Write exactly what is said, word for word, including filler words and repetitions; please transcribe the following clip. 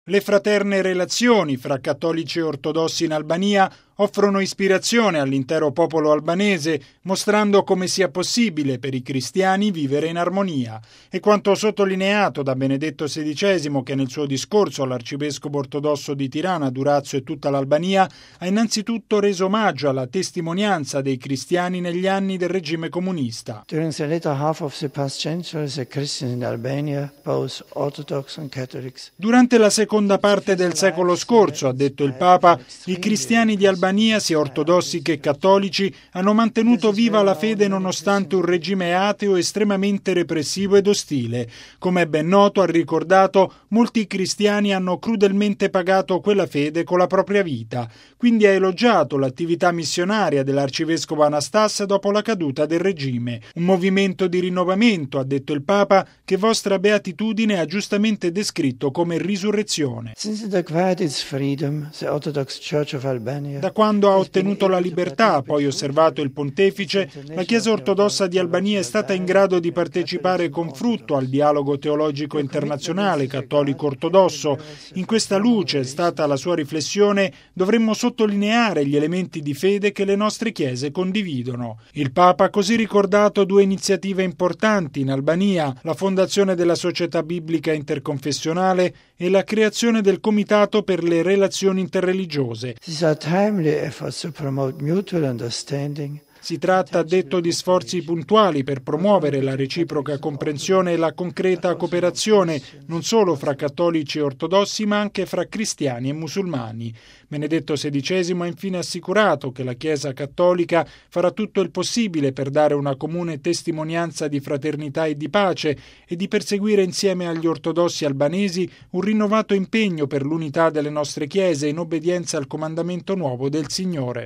Le fraterne relazioni fra cattolici e ortodossi in Albania offrono ispirazione all'intero popolo albanese, mostrando come sia possibile per i cristiani vivere in armonia. E quanto sottolineato da Benedetto sedicesimo, che nel suo discorso all'arcivescovo ortodosso di Tirana, Durazzo e tutta l'Albania, ha innanzitutto reso omaggio alla testimonianza dei cristiani negli anni del regime comunista. During the later half of the past century, the Christians in Albania, both Orthodox and Catholics, Durante la seconda parte del secolo scorso, ha detto il Papa, i cristiani di Albania, sia ortodossi che cattolici, hanno mantenuto viva la fede nonostante un regime ateo estremamente repressivo ed ostile. Come è ben noto, ha ricordato, molti cristiani hanno crudelmente pagato quella fede con la propria vita. Quindi ha elogiato l'attività missionaria dell'arcivescovo Anastas dopo la caduta del regime. Un movimento di rinnovamento, ha detto il Papa, che vostra beatitudine ha giustamente descritto come risurrezione. Since it acquired its freedom, the Orthodox Church of Albania, Da quando ha ottenuto la libertà, ha poi osservato il pontefice, la Chiesa ortodossa di Albania è stata in grado di partecipare con frutto al dialogo teologico internazionale cattolico-ortodosso. In questa luce, è stata la sua riflessione, dovremmo sottolineare gli elementi di fede che le nostre chiese condividono. Il Papa ha così ricordato due iniziative importanti in Albania, la fondazione della Società Biblica Interconfessionale e la creazione del Comitato per le Relazioni Interreligiose. these are timely efforts to promote mutual understanding. Si tratta, ha detto, di sforzi puntuali per promuovere la reciproca comprensione e la concreta cooperazione, non solo fra cattolici e ortodossi, ma anche fra cristiani e musulmani. Benedetto sedicesimo ha infine assicurato che la Chiesa cattolica farà tutto il possibile per dare una comune testimonianza di fraternità e di pace e di perseguire insieme agli ortodossi albanesi un rinnovato impegno per l'unità delle nostre chiese in obbedienza al comandamento nuovo del Signore.